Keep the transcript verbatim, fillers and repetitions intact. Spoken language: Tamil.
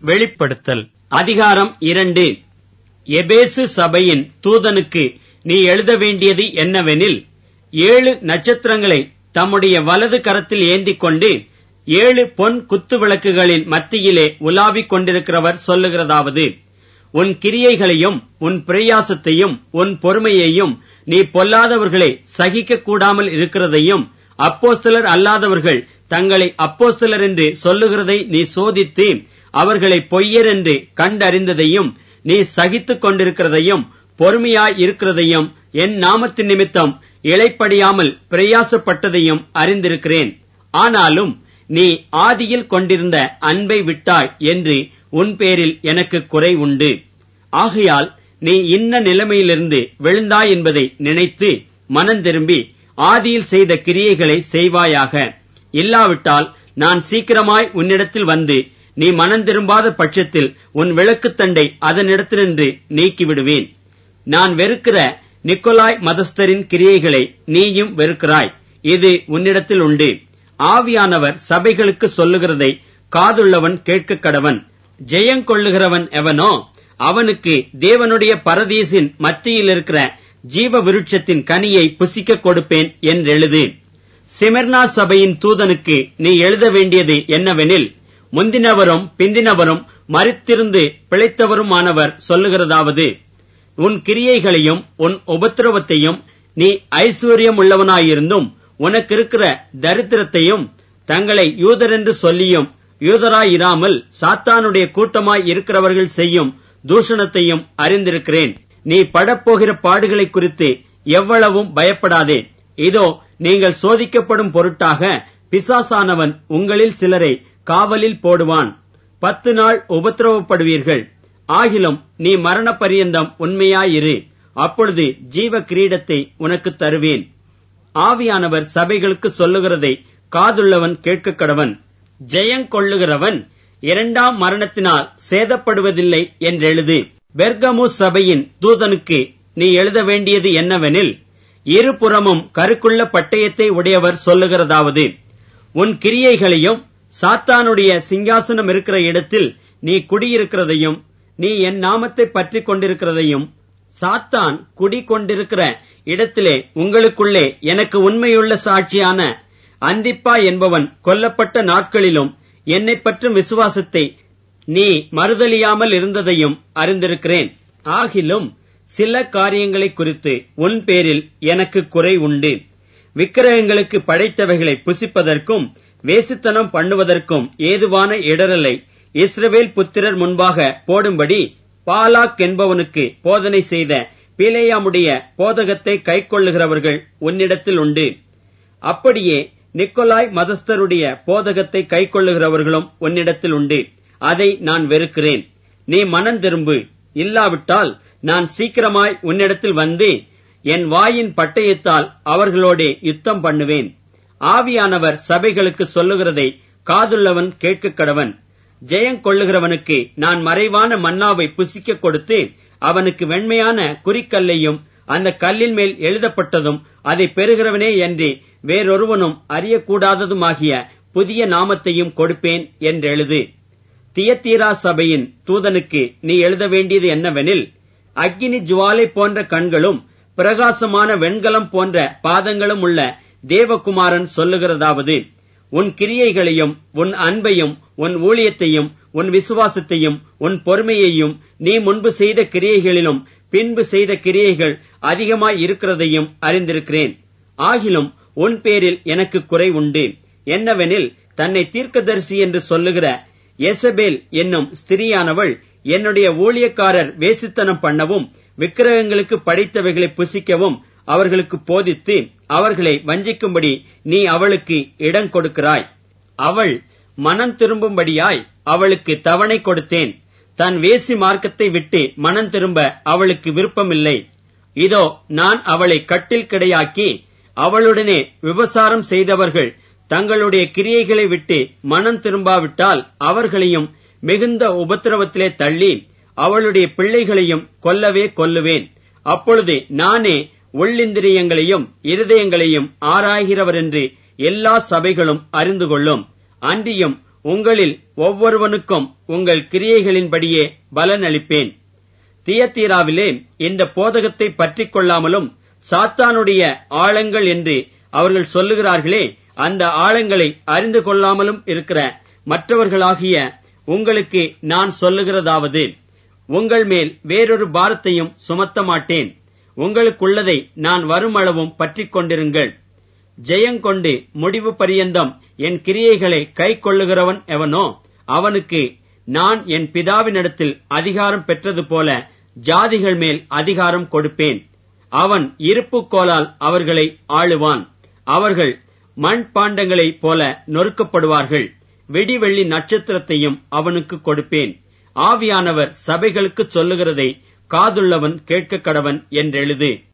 வெளிப்படுத்தல் அதிகாரம் இரண்டு. எபேசு சபையின் தூதனுக்கு நீ எழுத வேண்டியது என்னவெனில், ஏழு நட்சத்திரங்களை தம்முடைய வலது கரத்தில் ஏந்திக் கொண்டு ஏழு பொன் குத்து விளக்குகளின் மத்தியிலே உலாவிக் கொண்டிருக்கிறவர் சொல்லுகிறதாவது, உன் கிரியைகளையும் உன் பிரயாசத்தையும் உன் பொறுமையையும் நீ பொல்லாதவர்களை சகிக்க கூடாமல் இருக்கிறதையும் அப்போஸ்தலர் அல்லாதவர்கள் தங்களை அப்போஸ்தலர் என்று சொல்லுகிறதை நீ சோதித்து அவர்களை பொய்யர் என்று கண்டறிந்ததையும் நீ சகித்துக் கொண்டிருக்கிறதையும் பொறுமையாய் இருக்கிறதையும் என் நாமத்தின் நிமித்தம் இளைப்படியாமல் பிரயாசப்பட்டதையும் அறிந்திருக்கிறேன். ஆனாலும் நீ ஆதியில் கொண்டிருந்த அன்பை விட்டாய் என்று உன் பேரில் எனக்கு குறை உண்டு. ஆகையால் நீ இன்ன நிலைமையிலிருந்து விழுந்தாய் என்பதை நினைத்து மனந்திரும்பி ஆதியில் செய்த கிரியைகளை செய்வாயாக. இல்லாவிட்டால் நான் சீக்கிரமாய் உன்னிடத்தில் வந்து நீ மனந்திரும்பாத பட்சத்தில் உன் விளக்குத்தண்டை அதனிடத்தினின்று நீக்கிவிடுவேன். நான் வெறுக்கிற நிக்கோலாய் மதஸ்தரின் கிரியைகளை நீயும் வெறுக்கிறாய். இது உன்னிடத்தில் உண்டு. ஆவியானவர் சபைகளுக்கு சொல்லுகிறதை காதுள்ளவன் கேட்க கடவன். ஜெயங்கொள்ளுகிறவன் எவனோ அவனுக்கு தேவனுடைய பரதீசின் மத்தியில் இருக்கிற ஜீவ விருட்சத்தின் கனியை புசிக்க கொடுப்பேன் என்றெழுது. சிமெர்னா சபையின் தூதனுக்கு நீ எழுத வேண்டியது என்னவெனில், முந்தினவரும் பிந்தினவரும் மரித்திருந்து பிழைத்தவருமானவர் சொல்லுகிறதாவது, உன் கிரியைகளையும் உன் உபத்திரவத்தையும் நீ ஐஸ்வர்யம் உள்ளவனாயிருந்தும் உனக்கிருக்கிற தரித்திரத்தையும் தங்களை யூதரென்று சொல்லியும் யூதராயிராமல் சாத்தானுடைய கூட்டமாய் இருக்கிறவர்கள் செய்யும் தூஷணத்தையும் அறிந்திருக்கிறேன். நீ படப்போகிற பாடுகளை குறித்து எவ்வளவும் பயப்படாதே. இதோ நீங்கள் சோதிக்கப்படும் பொருட்டாக பிசாசானவன் உங்களில் சிலரை காவலில் போடுவான். பத்து நாள் உபத்திரவப்படுவீர்கள். ஆகிலும் நீ மரண பரியந்தம் உண்மையாயிரு. அப்பொழுது ஜீவ கிரீடத்தை உனக்கு தருவேன். ஆவியானவர் சபைகளுக்கு சொல்லுகிறதை காதுள்ளவன் கேட்க கடவன். ஜெயங்கொள்ளுகிறவன் இரண்டாம் மரணத்தினால் சேதப்படுவதில்லை என்றெழுது. பெர்கமு சபையின் தூதனுக்கு நீ எழுத வேண்டியது என்னவெனில், இருபுறமும் கருக்குள்ள பட்டயத்தை உடையவர் சொல்லுகிறதாவது, உன் கிரியைகளையும் சாத்தானுடைய சிங்காசனம் இருக்கிற இடத்தில் நீ குடியிருக்கிறதையும் நீ என் நாமத்தை பற்றி கொண்டிருக்கிறதையும் சாத்தான் குடிகொண்டிருக்கிற இடத்திலே உங்களுக்குள்ளே எனக்கு உண்மையுள்ள சாட்சியான அந்திப்பா என்பவன் கொல்லப்பட்ட நாட்களிலும் என்னை பற்றும் விசுவாசத்தை நீ மறுதலியாமல் இருந்ததையும் அறிந்திருக்கிறேன். ஆகிலும் சில காரியங்களை குறித்து உன் பேரில் எனக்கு குறை உண்டு. விக்கிரகங்களுக்கு படைத்தவைகளை புசிப்பதற்கும் வேசித்தனம் பண்ணுவதற்கும் ஏதுவான இடரலை இஸ்ரவேல் புத்திரர் முன்பாக போடும்படி பாலாக் என்பவனுக்கு போதனை செய்த பிலேயாமுடைய போதகத்தை கைக்கொள்ளுகிறவர்கள் உன்னிடத்தில் உண்டு. அப்படியே நிக்கோலாய் மதஸ்தருடைய போதகத்தை கைக்கொள்ளுகிறவர்களும் உன்னிடத்தில் உண்டு. அதை நான் வெறுக்கிறேன். நீ மனம் திரும்பு. இல்லாவிட்டால் நான் சீக்கிரமாய் உன்னிடத்தில் வந்து என் வாயின் பட்டயத்தால் அவர்களோடே யுத்தம் பண்ணுவேன். ஆவியானவர் சபைகளுக்கு சொல்லுகிறதை காதுள்ளவன் கேட்க கடவன். ஜெயங்கொள்ளுகிறவனுக்கு நான் மறைவான மன்னாவை புசிக்க கொடுத்து அவனுக்கு வெண்மையான குறிக்கல்லையும் அந்த கல்லின் மேல் எழுதப்பட்டதும் அதை பெறுகிறவனே என்று வேறொருவனும் அறியக்கூடாததுமாகிய புதிய நாமத்தையும் கொடுப்பேன் என்றெழுது. தியத்தீரா சபையின் தூதனுக்கு நீ எழுத வேண்டியது என்னவெனில், அக்கினி ஜுவாலை போன்ற கண்களும் பிரகாசமான வெண்கலம் போன்ற பாதங்களும் உள்ள தேவகுமாரன் சொல்லுகிறதாவது, உன் கிரியைகளையும் உன் அன்பையும் உன் ஊழியத்தையும் உன் விசுவாசத்தையும் உன் பொறுமையையும் நீ முன்பு செய்த கிரியைகளிலும் பின்பு செய்த கிரியைகள் அதிகமாய் இருக்கிறதையும் அறிந்திருக்கிறேன். ஆகிலும் உன் பேரில் எனக்கு குறை உண்டு. என்னவெனில், தன்னை தீர்க்கதரிசி என்று சொல்லுகிற எசபேல் என்னும் ஸ்திரியானவள் என்னுடைய ஊழியக்காரர் வேசித்தனம் பண்ணவும் விக்கிரகங்களுக்கு படைத்தவைகளை புசிக்கவும் அவர்களுக்கு போதித்து அவர்களை வஞ்சிக்கும்படி நீ அவளுக்கு இடம் கொடுக்கிறாய். அவள் மனம் திரும்பும்படியாய் அவளுக்கு தவணை கொடுத்தேன். தன் வேசி மார்க்கத்தை விட்டு மனம் திரும்ப அவளுக்கு விருப்பமில்லை. இதோ நான் அவளை கட்டில் கிடையாக்கி அவளுடனே விபசாரம் செய்தவர்கள் தங்களுடைய கிரியைகளை விட்டு மனம் திரும்பாவிட்டால் அவர்களையும் மிகுந்த உபத்திரவத்திலே தள்ளி அவளுடைய பிள்ளைகளையும் கொல்லவே கொல்லுவேன். அப்பொழுது நானே உள்ளிந்திரியங்களையும் இருதயங்களையும் ஆராய்கிறவர் என்று எல்லா சபைகளும் அறிந்து கொள்ளும். அன்றியும் உங்களில் ஒவ்வொருவனுக்கும் உங்கள் கிரியைகளின்படியே பலன் அளிப்பேன். தியத்தீராவிலே இந்த போதகத்தை பற்றிக் கொள்ளாமலும் சாத்தானுடைய ஆழங்கள் என்று அவர்கள் சொல்லுகிறார்களே, அந்த ஆழங்களை அறிந்து கொள்ளாமலும் இருக்கிற மற்றவர்களாகிய உங்களுக்கு நான் சொல்லுகிறதாவது, உங்கள் மேல் வேறொரு பாரத்தையும் சுமத்த மாட்டேன். உங்களுக்குள்ளதை நான் வருமளவும் பற்றிக் கொண்டிருங்கள். ஜெயங்கொண்டு முடிவு பரியந்தம் என் கிரியைகளை கை கொள்ளுகிறவன் எவனோ அவனுக்கு நான் என் பிதாவினிடத்தில் அதிகாரம் பெற்றது போல ஜாதிகள் மேல் அதிகாரம் கொடுப்பேன். அவன் இருப்புக்கோலால் அவர்களை ஆளுவான். அவர்கள் மண் பாண்டங்களைப் போல நொறுக்கப்படுவார்கள். வெடிவெள்ளி நட்சத்திரத்தையும் அவனுக்கு கொடுப்பேன். ஆவியானவர் சபைகளுக்குச் சொல்லுகிறதை காதுள்ளவன் கேட்க கடவன் என்றெழுது.